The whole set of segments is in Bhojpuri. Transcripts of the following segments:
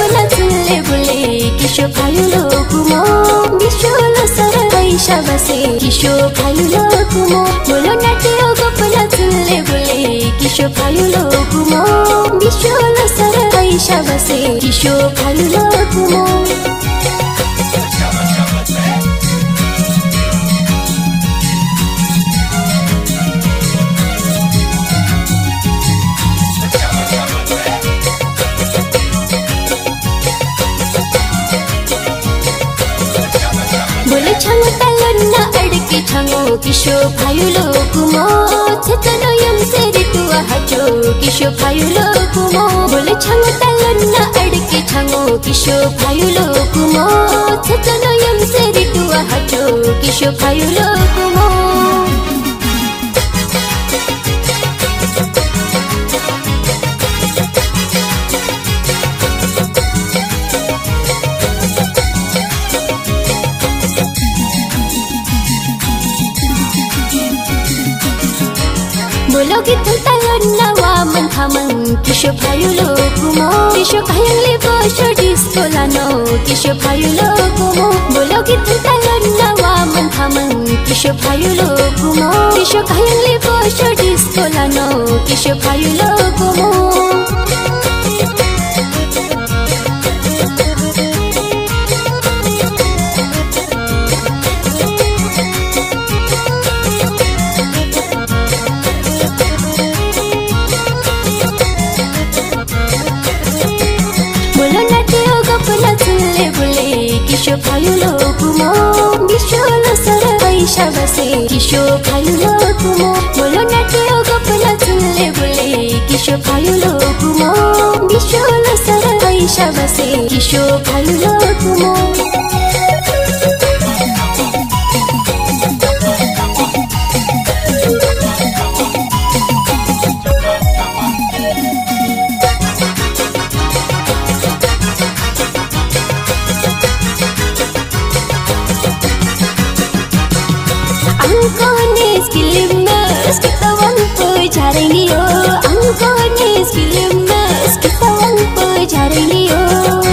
gopala sulle bule kisho khayulo kumo bisholo sarai shabase kisho khayulo kumo bolo natio gopala sulle bule kisho khayulo kumo bisholo sarai shabase kisho khayulo kumo बोले छंगो तलन्ना अड़के छंगो किशो भायुलो कुमो छतनो यम से रितुआ हजो किशो भायुलो कुमो बोले छंगो तलन्ना अड़के छंगो किशो भायुलो कुमो छतनो यम से रितुआ हजो किशो भायुलो कुमो बोलोगी तुम तलन्ना वा मन थामन किशो भायुलो कुमो किशो कायंगले बोशो डिस्को लानो किशो भायुलो कुमो बोलोगी तुम तलन्ना वा मन थामन किशो भायुलो कुमो किशो कायंगले बोशो डिस्को लानो किशो भायुलो कुमो किशो भायुलो कुमो बिशोलो साराई शाबासे किशो भायुलो कुमो बोलो नाट्यो गपला सुनले बोले किशो भायुलो कुमो बिशोलो साराई शाबासे किशो भायुलो कुमो Angkones kilimas kita wangpo jari liyo Angkones kilimas kita wangpo jari liyo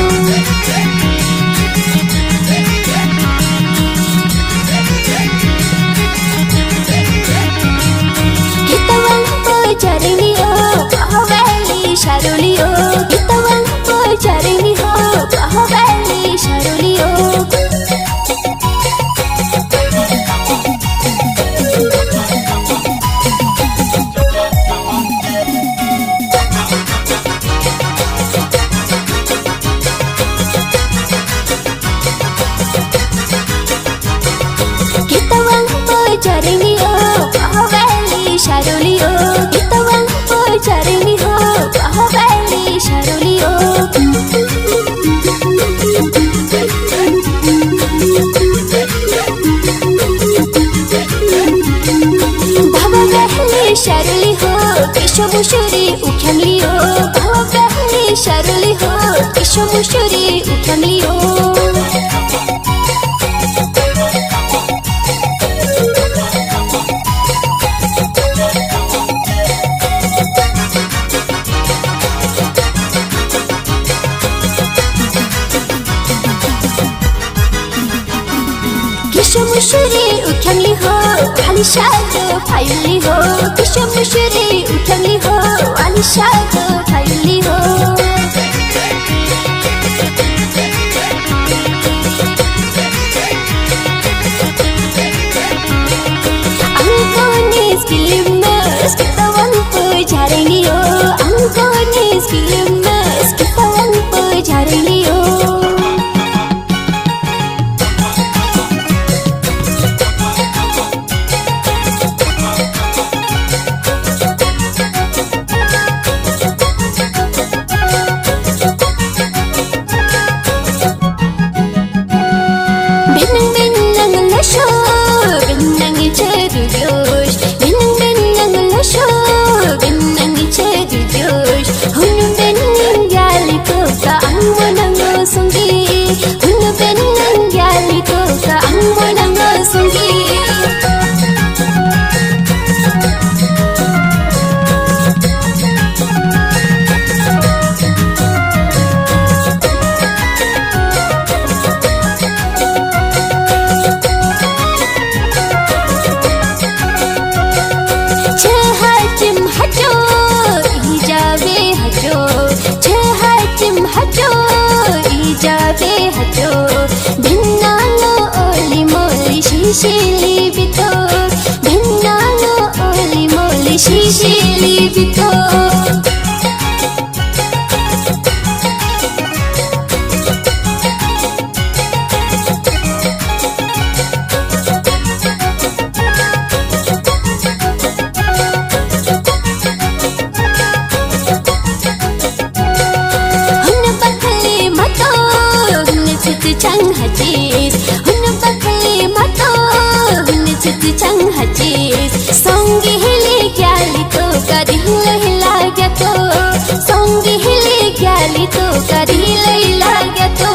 Kita wangpo jari liyo Bahawali syaruliyo Kita wangpo jari liyo Bahawali syaruliyo Jariniho, Bahawali Sharulio. Kita wangpo jariniho, Bahawali Sharulio. Bahawali Sharuliho, Kisho Mushuri Ukyanglio. Bahawali Sharuliho, Kisho Mushuri Ukyanglio. Kisho mushuri ukyangli ho, ali shado phayuli ho. Kisho mushuri ukyangli ho, ali shado phayuli ho. Angkones kilimas kita wangpo jari liyo. Angkones kilimas kita wangpo jari liyo. Shishili bito Bennano oli moli Shishili bito Chang hachis hun bakle mato hun chit chang hachis songi hile gyali to kadile hila gya to songi hile gyali to kadile hila gya to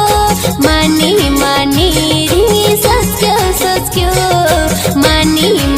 Mani